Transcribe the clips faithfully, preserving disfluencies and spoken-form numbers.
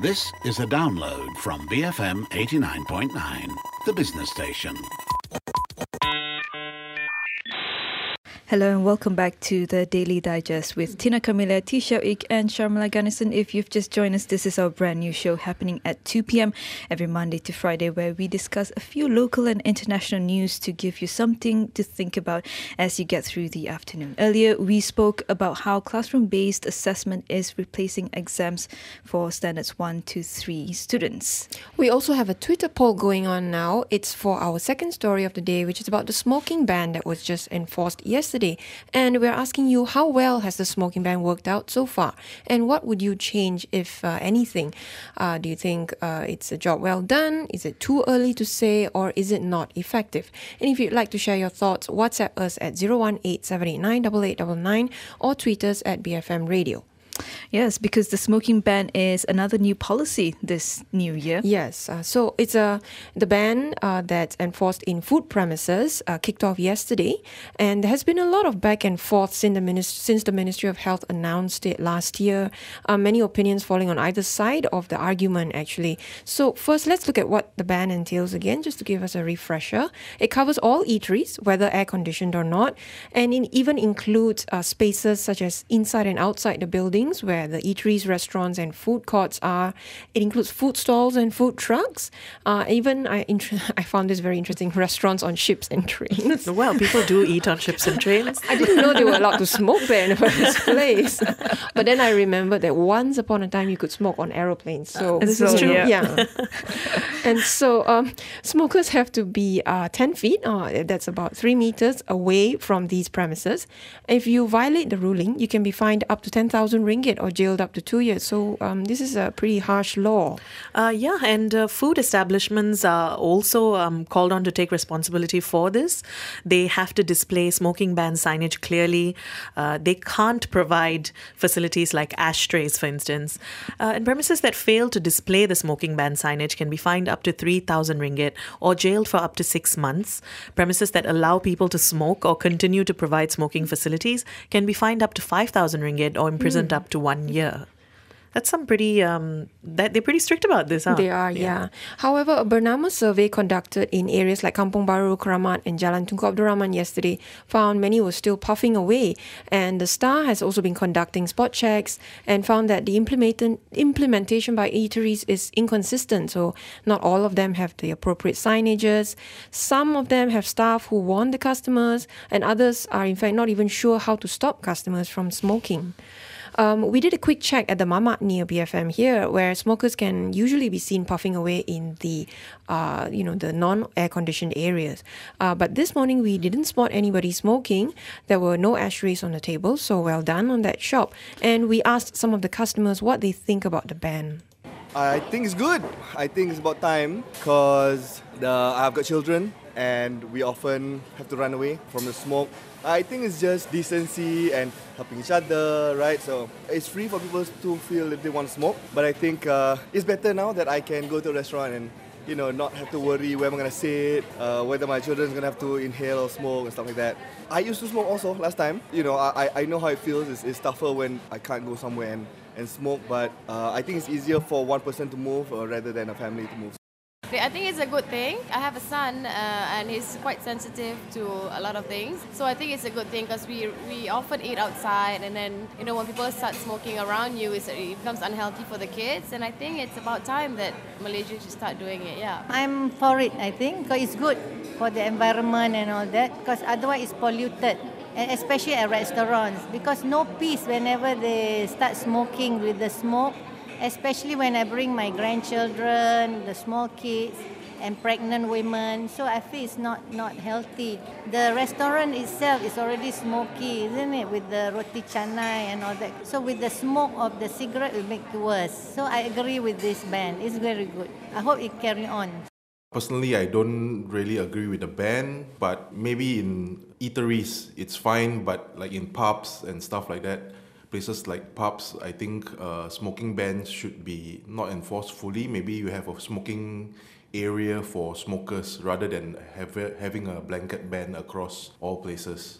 This is a download from B F M eighty-nine point nine, the business station. Hello and welcome back to the Daily Digest with Tina Camilla, T. Ik and Sharmila Ganesan. If you've just joined us, this is our brand new show happening at two p.m. every Monday to Friday, where we discuss a few local and international news to give you something to think about as you get through the afternoon. Earlier, we spoke about how classroom-based assessment is replacing exams for standards one to three students. We also have a Twitter poll going on now. It's for our second story of the day, which is about the smoking ban that was just enforced yesterday. And we're asking you, how well has the smoking ban worked out so far? And what would you change, if uh, anything? Uh, do you think uh, it's a job well done? Is it too early to say? Or is it not effective? And if you'd like to share your thoughts, WhatsApp us at zero one eight seven eight nine eight eight nine nine or tweet us at B F M Radio. Yes, because the smoking ban is another new policy this new year. Yes, uh, so it's a the ban uh, that's enforced in food premises uh, kicked off yesterday, and there has been a lot of back and forth since the, minist- since the Ministry of Health announced it last year. Uh, many opinions falling on either side of the argument, actually. So first, let's look at what the ban entails again, just to give us a refresher. It covers all eateries, whether air-conditioned or not, and it even includes uh, spaces such as inside and outside the building, where the eateries, restaurants and food courts are. It includes food stalls and food trucks. Uh, even, I int- I found this very interesting, restaurants on ships and trains. Well, people do eat on ships and trains. I didn't know they were allowed to smoke there in the first place. But then I remembered that once upon a time you could smoke on aeroplanes. So This so, is true. Yeah. yeah. And so um, smokers have to be uh, ten feet, uh, that's about three meters away from these premises. If you violate the ruling, you can be fined up to ten thousand ringgit or jailed up to two years. So um, this is a pretty harsh law. Uh, yeah, and uh, food establishments are also um, called on to take responsibility for this. They have to display smoking ban signage clearly. Uh, they can't provide facilities like ashtrays, for instance. Uh, and premises that fail to display the smoking ban signage can be fined up to three thousand ringgit or jailed for up to six months. Premises that allow people to smoke or continue to provide smoking facilities can be fined up to five thousand ringgit or imprisoned mm. up to one year. That's some pretty, um, that they're pretty strict about this, huh? They are, yeah. yeah. However, a Bernama survey conducted in areas like Kampong Baru, Keramat and Jalan Tunku Abdul Rahman yesterday found many were still puffing away. And the Star has also been conducting spot checks and found that the implement- implementation by eateries is inconsistent. So not all of them have the appropriate signages. Some of them have staff who warn the customers, and others are in fact not even sure how to stop customers from smoking. Um, we did a quick check at the Mamak near B F M here, where smokers can usually be seen puffing away in the, uh, you know, the non-air conditioned areas. Uh, but this morning we didn't spot anybody smoking. There were no ashtrays on the table, so well done on that shop. And we asked some of the customers what they think about the ban. I think it's good. I think it's about time because I've got children and we often have to run away from the smoke. I think it's just decency and helping each other, right? So it's free for people to feel if they want to smoke. But I think uh, it's better now that I can go to a restaurant and, you know, not have to worry where I'm going to sit, uh, whether my children's going to have to inhale or smoke and stuff like that. I used to smoke also last time. You know, I, I know how it feels. It's, it's tougher when I can't go somewhere and, and smoke. But uh, I think it's easier for one person to move uh, rather than a family to move. I think it's a good thing. I have a son uh, and he's quite sensitive to a lot of things. So I think it's a good thing because we we often eat outside, and then, you know, when people start smoking around you, it's, it becomes unhealthy for the kids. And I think it's about time that Malaysia should start doing it, yeah. I'm for it, I think, because it's good for the environment and all that, because otherwise it's polluted. And especially at restaurants, because no peace whenever they start smoking with the smoke. Especially when I bring my grandchildren, the small kids, and pregnant women. So I feel it's not, not healthy. The restaurant itself is already smoky, isn't it? With the roti canai and all that. So with the smoke of the cigarette, it will make it worse. So I agree with this ban. It's very good. I hope it carry on. Personally, I don't really agree with the ban, but maybe in eateries, it's fine, but like in pubs and stuff like that, places like pubs, I think uh, smoking bans should be not enforced fully. Maybe you have a smoking area for smokers rather than have, having a blanket ban across all places.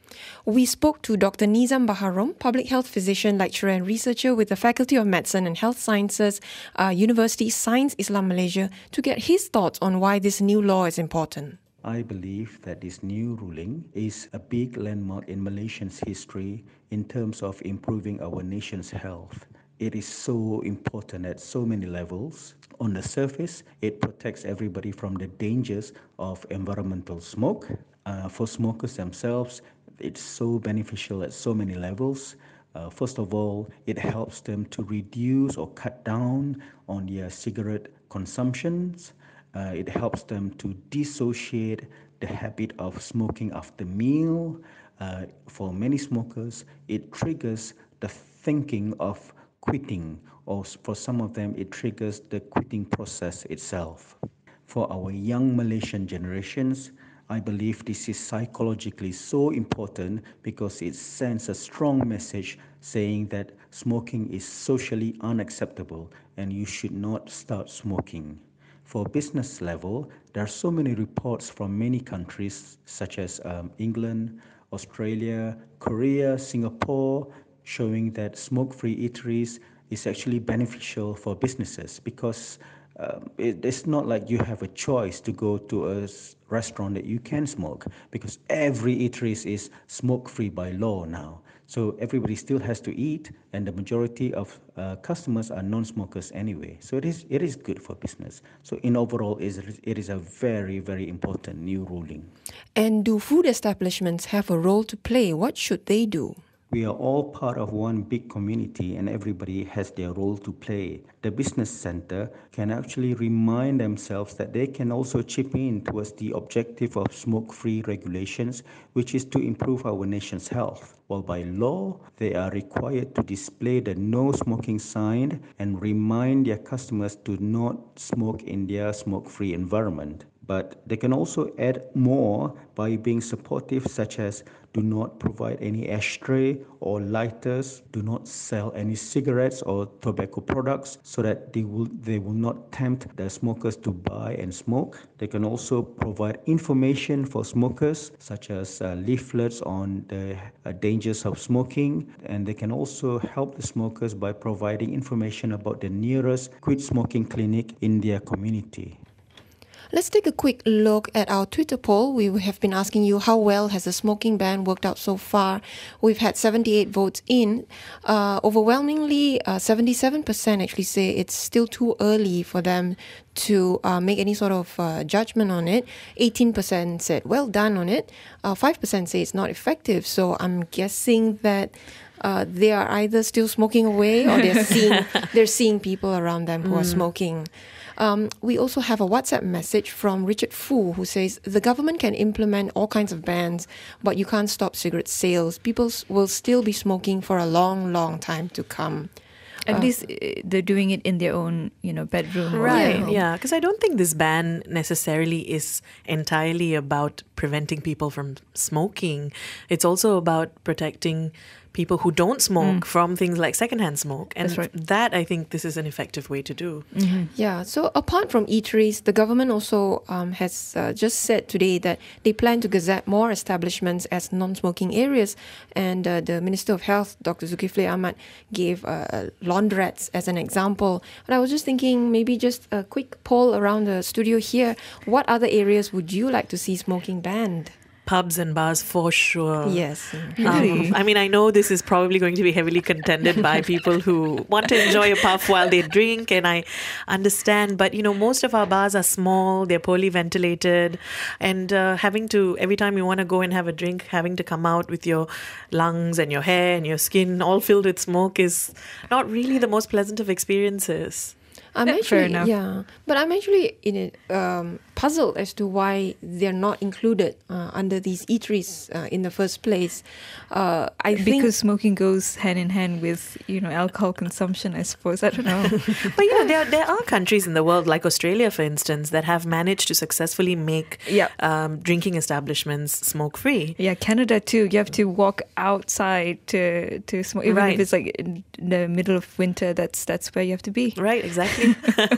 We spoke to Doctor Nizam Baharom, public health physician, lecturer and researcher with the Faculty of Medicine and Health Sciences, uh, University Science Islam Malaysia, to get his thoughts on why this new law is important. I believe that this new ruling is a big landmark in Malaysia's history in terms of improving our nation's health. It is so important at so many levels. On the surface, it protects everybody from the dangers of environmental smoke. Uh, for smokers themselves, it's so beneficial at so many levels. Uh, first of all, it helps them to reduce or cut down on their cigarette consumptions. Uh, it helps them to dissociate the habit of smoking after meal. Uh, for many smokers, it triggers the thinking of quitting, or for some of them, it triggers the quitting process itself. For our young Malaysian generations, I believe this is psychologically so important because it sends a strong message saying that smoking is socially unacceptable and you should not start smoking. For business level, there are so many reports from many countries such as um, England, Australia, Korea, Singapore, showing that smoke-free eateries is actually beneficial for businesses because um, it, it's not like you have a choice to go to a restaurant that you can smoke because every eatery is smoke-free by law now. So everybody still has to eat, and the majority of uh, customers are non-smokers anyway. So it is it is good for business. So in overall, it is, it is a very, very important new ruling. And do food establishments have a role to play? What should they do? We are all part of one big community and everybody has their role to play. The business center can actually remind themselves that they can also chip in towards the objective of smoke-free regulations, which is to improve our nation's health. While by law, they are required to display the no smoking sign and remind their customers to not smoke in their smoke-free environment. But they can also add more by being supportive, such as do not provide any ashtray or lighters, do not sell any cigarettes or tobacco products so that they will, they will not tempt the smokers to buy and smoke. They can also provide information for smokers, such as uh, leaflets on the uh, dangers of smoking. And they can also help the smokers by providing information about the nearest quit smoking clinic in their community. Let's take a quick look at our Twitter poll. We have been asking you how well has the smoking ban worked out so far. We've had seventy-eight votes in. Uh, overwhelmingly, uh, seventy-seven percent actually say it's still too early for them to uh, make any sort of uh, judgment on it. eighteen percent said well done on it. Uh, five percent say it's not effective. So I'm guessing that uh, they are either still smoking away or they're seeing they're seeing people around them who mm. are smoking. Um, we also have a WhatsApp message from Richard Fu who says, the government can implement all kinds of bans, but you can't stop cigarette sales. People will still be smoking for a long, long time to come. At Uh, least uh, they're doing it in their own, you know, bedroom. or- Right, yeah, because I don't think this ban necessarily is entirely about preventing people from smoking. It's also about protecting people who don't smoke from things like secondhand smoke. And That's right. that, I think, this is an effective way to do. Yeah, so apart from eateries, the government also um, has uh, just said today that they plan to gazette more establishments as non-smoking areas. And uh, the Minister of Health, Doctor Zulkifli Ahmad, gave uh, laundrettes as an example. And I was just thinking, maybe just a quick poll around the studio here. What other areas would you like to see smoking banned? Pubs and bars for sure. Yes. Um, I mean, I know this is probably going to be heavily contended by people who want to enjoy a puff while they drink, and I understand. But, you know, most of our bars are small, they're poorly ventilated, and uh, having to, every time you want to go and have a drink, having to come out with your lungs and your hair and your skin all filled with smoke is not really the most pleasant of experiences. I'm Yeah, actually, fair enough. yeah, but I'm actually in it, um, puzzled as to why they're not included uh, under these eateries uh, in the first place. Uh, I think Because smoking goes hand in hand with, you know, alcohol consumption, I suppose. I don't know. But, you know, there, there are countries in the world, like Australia, for instance, that have managed to successfully make Yeah. um, drinking establishments smoke-free. Yeah, Canada too. You have to walk outside to to smoke. Even Right. if it's like in the middle of winter, that's that's where you have to be. Right, exactly.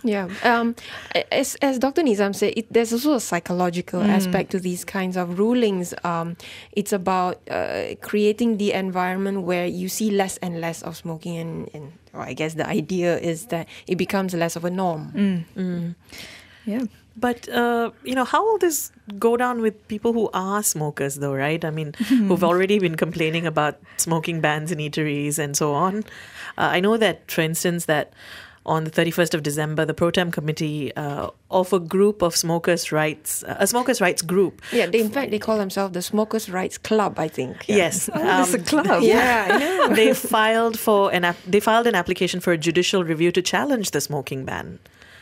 Yeah. Um, as, as Doctor Nizam said, it, there's also a psychological mm. aspect to these kinds of rulings. Um, it's about uh, creating the environment where you see less and less of smoking, and, and well, I guess the idea is that it becomes less of a norm. Mm. Mm. Yeah. But, uh, you know, how will this go down with people who are smokers, though, right? I mean, who've already been complaining about smoking bans in eateries and so on. Uh, I know that, for instance, that on the thirty-first of December, the Pro Tem Committee uh, of a group of smokers' rights, uh, a smokers' rights group. Yeah, they, in fact, they call themselves the Smokers' Rights Club, I think. Yeah. Yes. Oh, um, it's a club. Yeah, I know. They filed for an ap- they filed an application for a judicial review to challenge the smoking ban.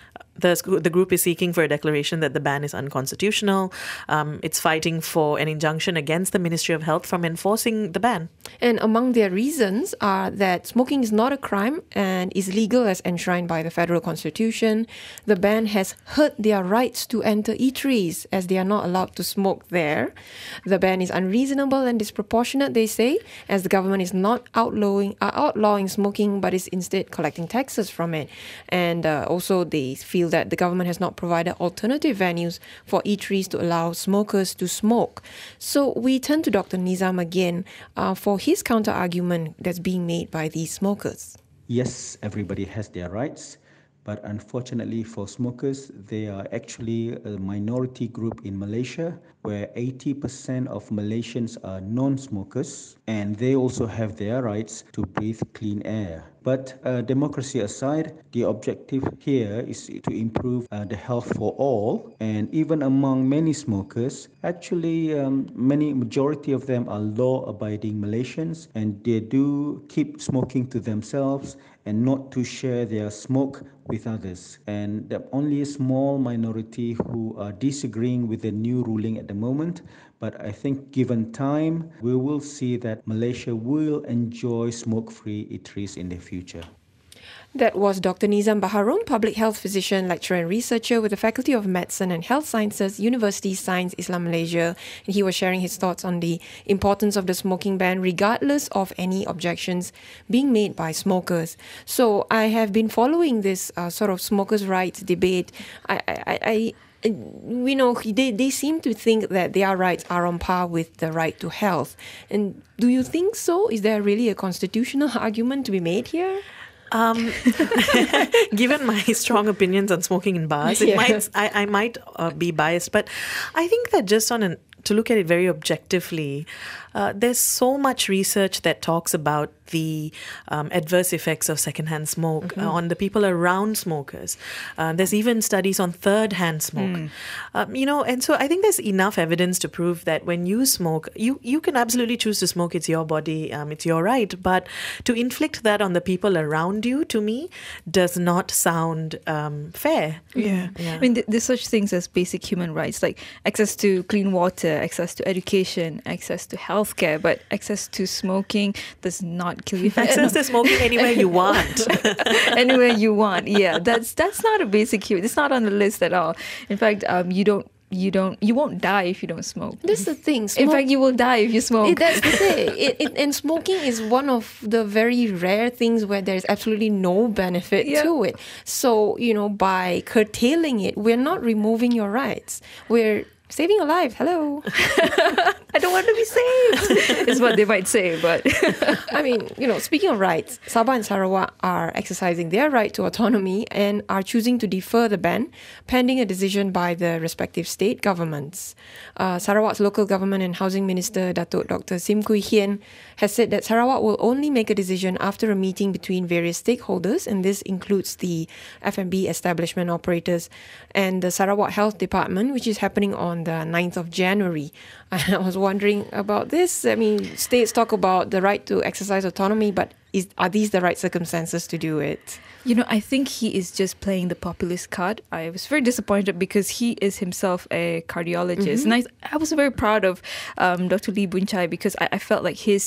The, the group is seeking for a declaration that the ban is unconstitutional. Um, it's fighting for an injunction against the Ministry of Health from enforcing the ban. And among their reasons are that smoking is not a crime and is legal as enshrined by the federal constitution. The ban has hurt their rights to enter eateries as they are not allowed to smoke there. The ban is unreasonable and disproportionate, they say, as the government is not outlawing, uh, outlawing smoking but is instead collecting taxes from it. And uh, also they feel that the government has not provided alternative venues for eateries to allow smokers to smoke. So we turn to Doctor Nizam again uh, for his counter-argument that's being made by these smokers. Yes, everybody has their rights, but unfortunately for smokers, they are actually a minority group in Malaysia, where eighty percent of Malaysians are non-smokers, and they also have their rights to breathe clean air. But uh, democracy aside, the objective here is to improve uh, the health for all. And even among many smokers, actually um, many majority of them are law-abiding Malaysians, and they do keep smoking to themselves and not to share their smoke with others. And the only a small minority who are disagreeing with the new ruling at the moment. But I think given time, we will see that Malaysia will enjoy smoke-free eateries in the future. That was Doctor Nizam Baharun, public health physician, lecturer and researcher with the Faculty of Medicine and Health Sciences, University Science Islam Malaysia. And he was sharing his thoughts on the importance of the smoking ban, regardless of any objections being made by smokers. So I have been following this uh, sort of smokers' rights debate. I, I, I you know, they, they seem to think that their rights are on par with the right to health. And do you think so? Is there really a constitutional argument to be made here? Um, given my strong opinions on smoking in bars, it Yeah. might I, I might uh, be biased, but I think that just on an to look at it very objectively, uh, there's so much research that talks about the um, adverse effects of secondhand smoke mm-hmm. uh, on the people around smokers. Uh, there's even studies on third-hand smoke. Mm. Um, you know, and so I think there's enough evidence to prove that when you smoke, you, you can absolutely choose to smoke. It's your body, um, it's your right. But to inflict that on the people around you, to me, does not sound um, fair. Yeah. yeah. I mean, th- there's such things as basic human rights, like access to clean water, access to education, access to healthcare, but access to smoking does not kill you. Access to smoking anywhere you want. Anywhere you want. Yeah, that's that's not a basic human. It's not on the list at all. In fact, um, you don't. You don't. You won't die if you don't smoke. That's the thing. Smoke, in fact, you will die if you smoke. It, that's the thing. It, it, and smoking is one of the very rare things where there's absolutely no benefit yeah. to it. So, you know, by curtailing it, we're not removing your rights. We're saving a life. Hello. I don't want to be saved. Is what they might say, but I mean, you know, speaking of rights, Sabah and Sarawak are exercising their right to autonomy and are choosing to defer the ban pending a decision by the respective state governments. Uh, Sarawak's local government and housing minister, Datuk Doctor Sim Kui Hien, has said that Sarawak will only make a decision after a meeting between various stakeholders, and this includes the F and B establishment operators and the Sarawak Health Department, which is happening on the ninth of January. I was wondering about this. I mean, states talk about the right to exercise autonomy, but is, are these the right circumstances to do it? You know, I think he is just playing the populist card. I was very disappointed because he is himself a cardiologist. Mm-hmm. And I I was very proud of um, Doctor Lee Boon Chye because I, I felt like his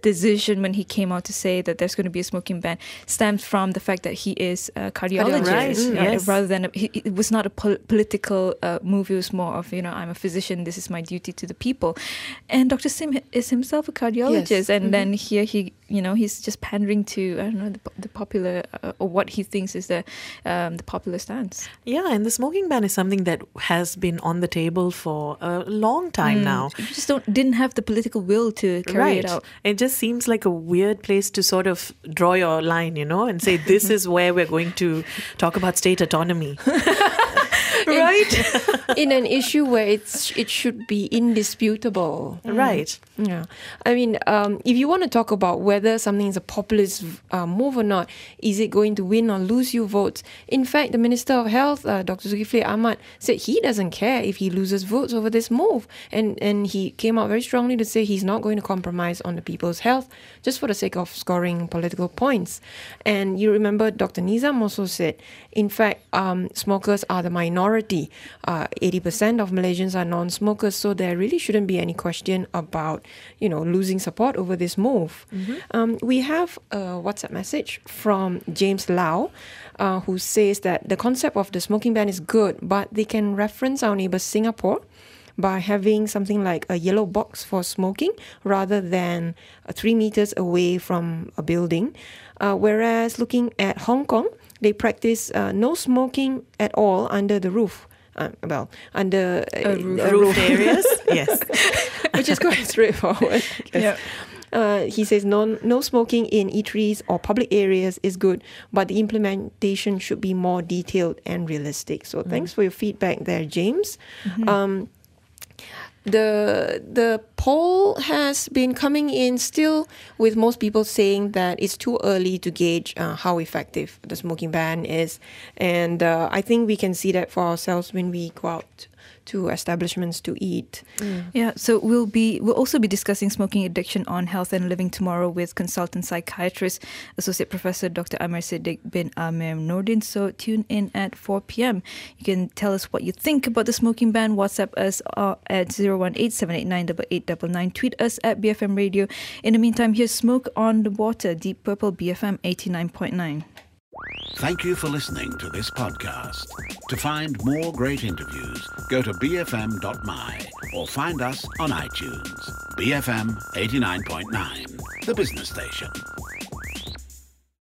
decision when he came out to say that there's going to be a smoking ban stems from the fact that he is a cardiologist, Right, uh, yes. rather than a, he, it was not a pol- political uh, move. It was more of, you know, I'm a physician, this is my duty to the people. And Doctor Sim is himself a cardiologist, Yes. and Mhm. then here he, you know, he's just pandering to, I don't know, the, the popular uh, or what he thinks is the um, the popular stance. Yeah, and the smoking ban is something that has been on the table for a long time now. You just don't didn't have the political will to carry it out. It just seems like a weird place to sort of draw your line, you know, and say this is where we're going to talk about state autonomy. Right? In an issue where it's it should be indisputable. Right. Yeah. I mean, um, if you want to talk about whether something is a populist uh, move or not, is it going to win or lose you votes? In fact, the Minister of Health, uh, Doctor Zulkifli Ahmad, said he doesn't care if he loses votes over this move. And, and he came out very strongly to say he's not going to compromise on the people's health just for the sake of scoring political points. And you remember Doctor Nizam also said, in fact, um, smokers are the minority. Uh, eighty percent of Malaysians are non-smokers, so there really shouldn't be any question about, you know, losing support over this move. Um, we have a WhatsApp message from James Lau, uh, who says that the concept of the smoking ban is good, but they can reference our neighbour Singapore by having something like a yellow box for smoking rather than uh, three meters away from a building. Uh, whereas looking at Hong Kong, they practice uh, no smoking at all under the roof. Uh, well, under uh, A roof. a Roof areas? Yes. which is quite straightforward. I guess. Yeah. Uh, he says no, no smoking in eateries or public areas is good, but the implementation should be more detailed and realistic. So thanks for your feedback there, James. Um, the the poll has been coming in still with most people saying that it's too early to gauge uh, how effective the smoking ban is, and uh, I think we can see that for ourselves when we go out to establishments to eat. Yeah, so we'll be we'll also be discussing smoking addiction on Health and Living tomorrow with consultant psychiatrist, Associate Professor Doctor Amir Siddiq bin Amir Nordin. So tune in at four p.m. You can tell us what you think about the smoking ban. WhatsApp us uh, at zero one eight seven eight nine eight eight nine nine. Tweet us at B F M Radio. In the meantime, here's Smoke on the Water, Deep Purple, B F M eighty-nine point nine. Thank you for listening to this podcast. To find more great interviews, go to b f m dot m y or find us on iTunes. B F M eighty-nine point nine, the business station.